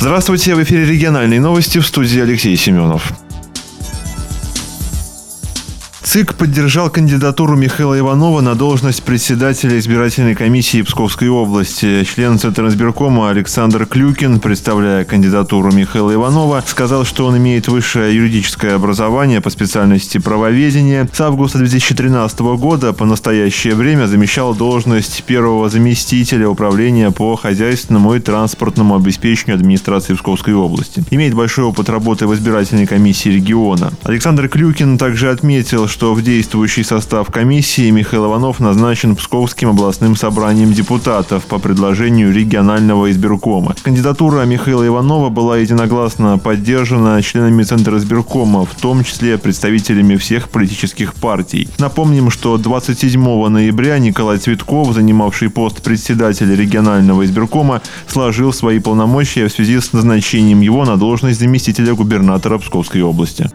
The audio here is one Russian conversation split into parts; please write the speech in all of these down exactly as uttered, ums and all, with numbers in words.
Здравствуйте, в эфире региональные новости, в студии Алексей Семенов. ЦИК поддержал кандидатуру Михаила Иванова на должность председателя избирательной комиссии Псковской области. Член Центризбиркома Александр Клюкин, представляя кандидатуру Михаила Иванова, сказал, что он имеет высшее юридическое образование по специальности правоведения. С августа две тысячи тринадцатого года по настоящее время замещал должность первого заместителя управления по хозяйственному и транспортному обеспечению администрации Псковской области. Имеет большой опыт работы в избирательной комиссии региона. Александр Клюкин также отметил, что в действующий состав комиссии Михаил Иванов назначен Псковским областным собранием депутатов по предложению регионального избиркома. Кандидатура Михаила Иванова была единогласно поддержана членами Центризбиркома, в том числе представителями всех политических партий. Напомним, что двадцать седьмого ноября Николай Цветков, занимавший пост председателя регионального избиркома, сложил свои полномочия в связи с назначением его на должность заместителя губернатора Псковской области.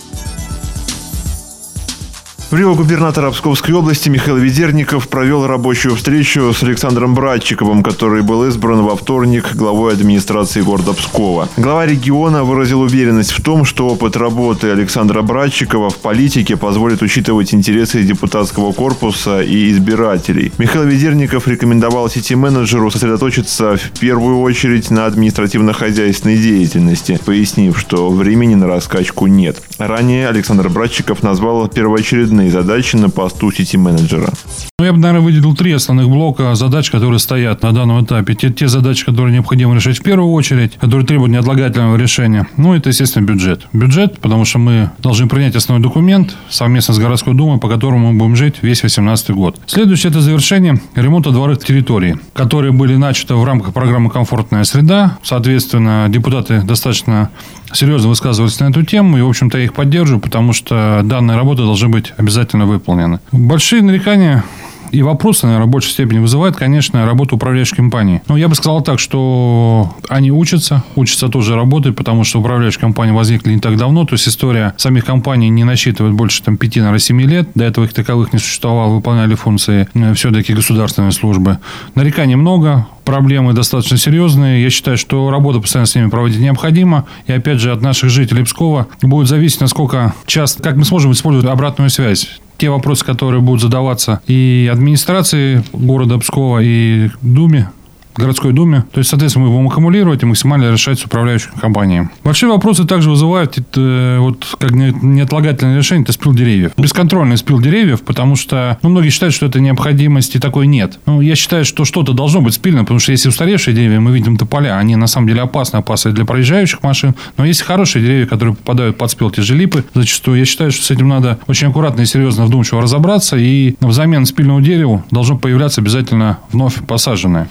В Рио губернатора Псковской области Михаил Ведерников провел рабочую встречу с Александром Братчиковым, который был избран во вторник главой администрации города Пскова. Глава региона выразил уверенность в том, что опыт работы Александра Братчикова в политике позволит учитывать интересы депутатского корпуса и избирателей. Михаил Ведерников рекомендовал сити-менеджеру сосредоточиться в первую очередь на административно-хозяйственной деятельности, пояснив, что времени на раскачку нет. Ранее Александр Братчиков назвал первоочередные задачи на посту сити-менеджера. Ну, я бы, наверное, выделил три основных блока задач, которые стоят на данном этапе. Те, те задачи, которые необходимо решить в первую очередь, которые требуют неотлагательного решения. Ну, это, естественно, бюджет. Бюджет, потому что мы должны принять основной документ совместно с городской думой, по которому мы будем жить весь две тысячи восемнадцатый год. Следующее – это завершение ремонта дворовых территорий, которые были начаты в рамках программы «Комфортная среда». Соответственно, депутаты достаточно серьезно высказывались на эту тему, и, в общем-то, я их поддерживаю, потому что данные работы должны быть обязательно выполнены. Большие нарекания и вопросы, наверное, в большей степени вызывает, конечно, работа управляющей компании. Но я бы сказал так, что они учатся, учатся тоже работать, потому что управляющие компании возникли не так давно. То есть история самих компаний не насчитывает больше там, пяти, наверное, семи лет. До этого их таковых не существовало, выполняли функции все-таки государственной службы. Нареканий много. Проблемы достаточно серьезные. Я считаю, что работа постоянно с ними проводить необходима. И, опять же, от наших жителей Пскова будет зависеть, насколько часто, как мы сможем использовать обратную связь. Те вопросы, которые будут задаваться и администрации города Пскова, и Думе, городской думе. То есть, соответственно, мы будем аккумулировать и максимально решать с управляющей компанией. Большие вопросы также вызывают это, вот, как неотлагательное решение, это спил деревьев. Бесконтрольный спил деревьев, потому что ну, многие считают, что это необходимости такой нет. Ну, я считаю, что что-то должно быть спилено, потому что если устаревшие деревья, мы видим тополя, они на самом деле опасны, опасны для проезжающих машин. Но есть хорошие деревья, которые попадают под спил, те же липы зачастую. Я считаю, что с этим надо очень аккуратно и серьезно, вдумчиво разобраться. И взамен спильному дереву должно появляться обязательно вновь посаженное.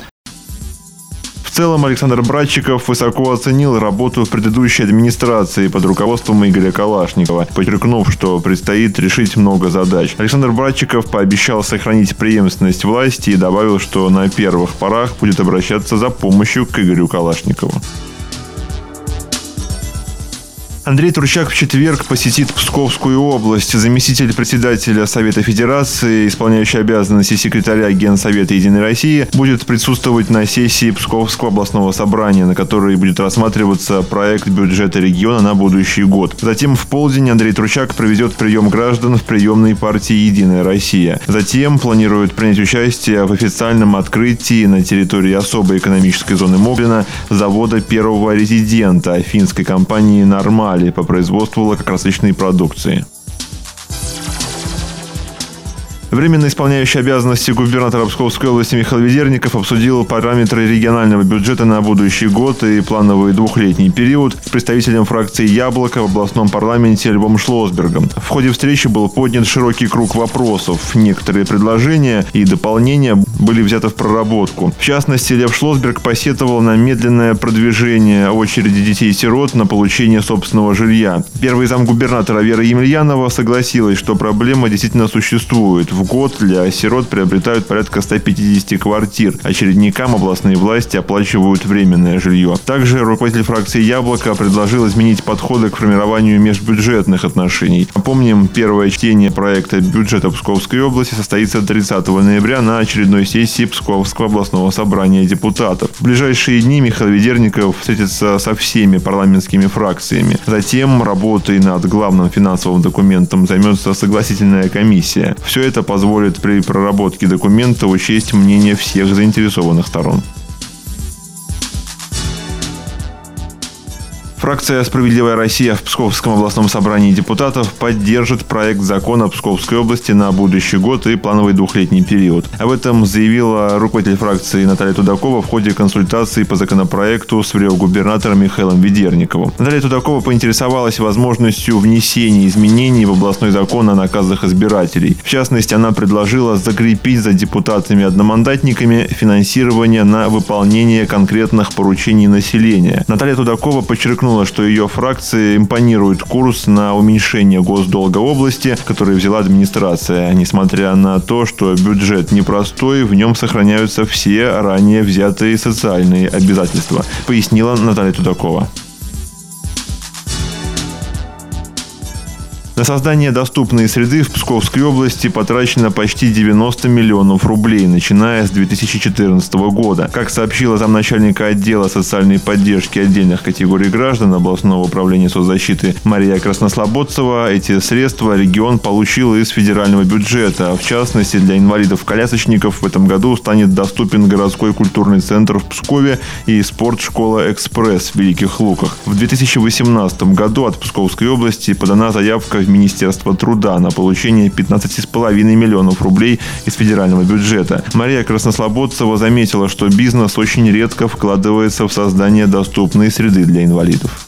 В целом Александр Братчиков высоко оценил работу предыдущей администрации под руководством Игоря Калашникова, подчеркнув, что предстоит решить много задач. Александр Братчиков пообещал сохранить преемственность власти и добавил, что на первых порах будет обращаться за помощью к Игорю Калашникову. Андрей Турчак в четверг посетит Псковскую область. Заместитель председателя Совета Федерации, исполняющий обязанности секретаря Генсовета Единой России, будет присутствовать на сессии Псковского областного собрания, на которой будет рассматриваться проект бюджета региона на будущий год. Затем в полдень Андрей Турчак проведет прием граждан в приемной партии «Единая Россия». Затем планирует принять участие в официальном открытии на территории особой экономической зоны Моглина завода первого резидента финской компании «Нормаль» по производству лакокрасочной продукции. Временно исполняющий обязанности губернатора Псковской области Михаил Ведерников обсудил параметры регионального бюджета на будущий год и плановый двухлетний период с представителем фракции «Яблоко» в областном парламенте Львом Шлосбергом. В ходе встречи был поднят широкий круг вопросов. Некоторые предложения и дополнения были взяты в проработку. В частности, Лев Шлосберг посетовал на медленное продвижение очереди детей-сирот на получение собственного жилья. Первый замгубернатора Вера Емельянова согласилась, что проблема действительно существует. в год для сирот приобретают порядка ста пятидесяти квартир. Очередникам областные власти оплачивают временное жилье. Также руководитель фракции «Яблоко» предложил изменить подходы к формированию межбюджетных отношений. Напомним, первое чтение проекта бюджета Псковской области состоится тридцатого ноября на очередной сессии Псковского областного собрания депутатов. В ближайшие дни Михаил Ведерников встретится со всеми парламентскими фракциями. Затем работой над главным финансовым документом займется согласительная комиссия. Все это позволит при проработке документа учесть мнение всех заинтересованных сторон. Фракция «Справедливая Россия» в Псковском областном собрании депутатов поддержит проект закона Псковской области на будущий год и плановый двухлетний период. Об этом заявила руководитель фракции Наталья Тудакова в ходе консультации по законопроекту с губернатором Михаилом Ведерниковым. Наталья Тудакова поинтересовалась возможностью внесения изменений в областной закон о наказах избирателей. В частности, она предложила закрепить за депутатами-одномандатниками финансирование на выполнение конкретных поручений населения. Наталья Тудакова подчеркнула, что ее фракции импонирует курс на уменьшение госдолга области, который взяла администрация. Несмотря на то, что бюджет непростой, в нем сохраняются все ранее взятые социальные обязательства, пояснила Наталья Тудакова. На создание доступной среды в Псковской области потрачено почти девяносто миллионов рублей, начиная с две тысячи четырнадцатого года. Как сообщила замначальника отдела социальной поддержки отдельных категорий граждан областного управления соцзащиты Мария Краснослободцева, эти средства регион получил из федерального бюджета. В частности, для инвалидов-колясочников в этом году станет доступен городской культурный центр в Пскове и спортшкола «Экспресс» в Великих Луках. В две тысячи восемнадцатом году от Псковской области подана заявка в Министерство труда на получение пятнадцати с половиной миллионов рублей из федерального бюджета. Мария Краснослободцева заметила, что бизнес очень редко вкладывается в создание доступной среды для инвалидов.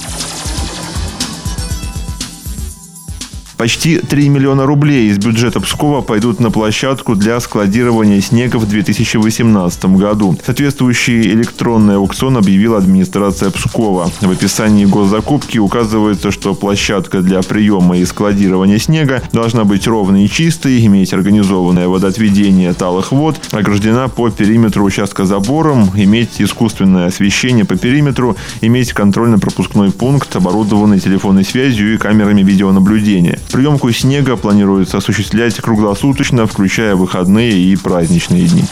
Почти три миллиона рублей из бюджета Пскова пойдут на площадку для складирования снега в две тысячи восемнадцатом году. Соответствующий электронный аукцион объявила администрация Пскова. В описании госзакупки указывается, что площадка для приема и складирования снега должна быть ровной и чистой, иметь организованное водоотведение талых вод, ограждена по периметру участка забором, иметь искусственное освещение по периметру, иметь контрольно-пропускной пункт, оборудованный телефонной связью и камерами видеонаблюдения. Приемку снега планируется осуществлять круглосуточно, включая выходные и праздничные дни.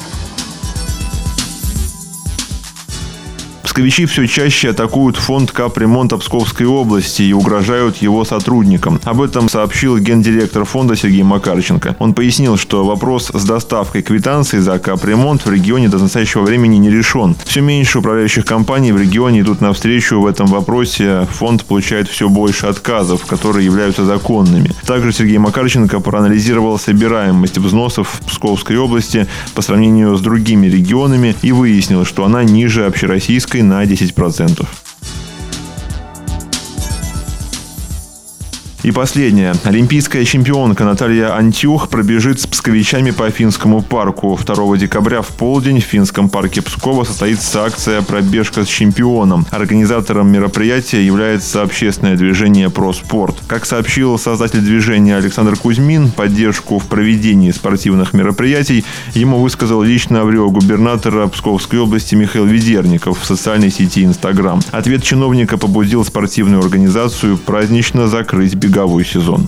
Псковичи все чаще атакуют фонд капремонта Псковской области и угрожают его сотрудникам. Об этом сообщил гендиректор фонда Сергей Макарченко. Он пояснил, что вопрос с доставкой квитанций за капремонт в регионе до настоящего времени не решен. Все меньше управляющих компаний в регионе идут навстречу в этом вопросе. Фонд получает все больше отказов, которые являются законными. Также Сергей Макарченко проанализировал собираемость взносов в Псковской области по сравнению с другими регионами и выяснил, что она ниже общероссийской на десять процентов. И последнее. Олимпийская чемпионка Наталья Антюх пробежит с псковичами по Финскому парку. второго декабря в полдень в Финском парке Пскова состоится акция «Пробежка с чемпионом». Организатором мероприятия является общественное движение «Проспорт». Как сообщил создатель движения Александр Кузьмин, поддержку в проведении спортивных мероприятий ему высказал лично губернатора Псковской области Михаил Ведерников в социальной сети Инстаграм. Ответ чиновника побудил спортивную организацию празднично закрыть беговой беговой сезон.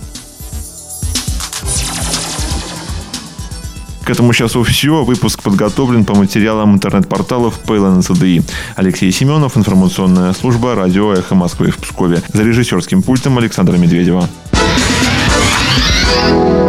К этому часу все. Выпуск подготовлен по материалам интернет-порталов пэ эл эн эс дэ и. Алексей Семенов, информационная служба радио «Эхо Москвы» в Пскове. За режиссерским пультом Александра Медведева.